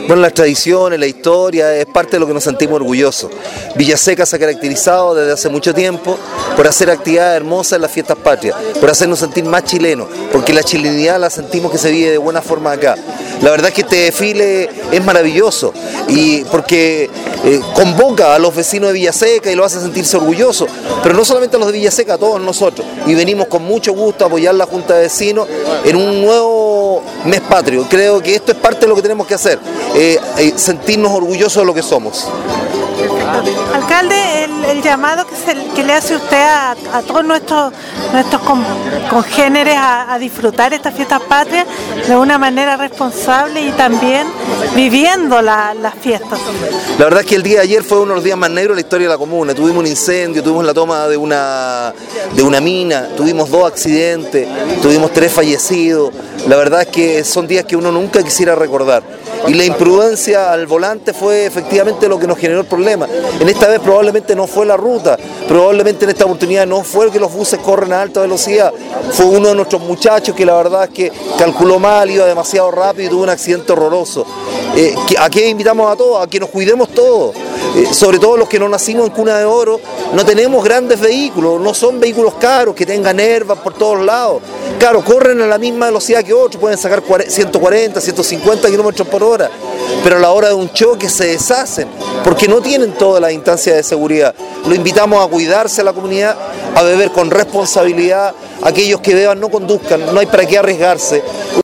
Bueno, las tradiciones, la historia es parte de lo que nos sentimos orgullosos. Villaseca se ha caracterizado desde hace mucho tiempo por hacer actividades hermosas en las fiestas patrias, por hacernos sentir más chilenos, porque la chilenidad la sentimos que se vive de buena forma acá. La verdad es que este desfile es maravilloso y porque convoca a los vecinos de Villaseca y lo hace sentirse orgullosos, pero no solamente a los de Villaseca, a todos nosotros. Y venimos con mucho gusto a apoyar la Junta de Vecinos en un nuevo mes patrio. Creo que esto es parte de lo que tenemos que hacer, sentirnos orgullosos de lo que somos. Alcalde, el llamado que le hace usted a todos nuestros congéneres a disfrutar estas fiestas patrias de una manera responsable y también viviendo las fiestas. La verdad es que el día de ayer fue uno de los días más negros de la historia de la comuna. Tuvimos un incendio, tuvimos la toma de una mina, tuvimos 2 accidentes, tuvimos 3 fallecidos. La verdad es que son días que uno nunca quisiera recordar. Y la imprudencia al volante fue efectivamente lo que nos generó el problema. En esta vez probablemente no fue la ruta, probablemente en esta oportunidad no fue que los buses corren a alta velocidad, fue uno de nuestros muchachos que la verdad es que calculó mal, iba demasiado rápido y tuvo un accidente horroroso. ¿A qué invitamos a todos? A que nos cuidemos todos, sobre todo los que no nacimos en cuna de oro, no tenemos grandes vehículos, no son vehículos caros que tengan herbas por todos lados. Claro, corren a la misma velocidad que otros, pueden sacar 140, 150 kilómetros por hora, pero a la hora de un choque se deshacen, porque no tienen todas las instancias de seguridad. Lo invitamos a cuidarse a la comunidad, a beber con responsabilidad, aquellos que beban no conduzcan, no hay para qué arriesgarse.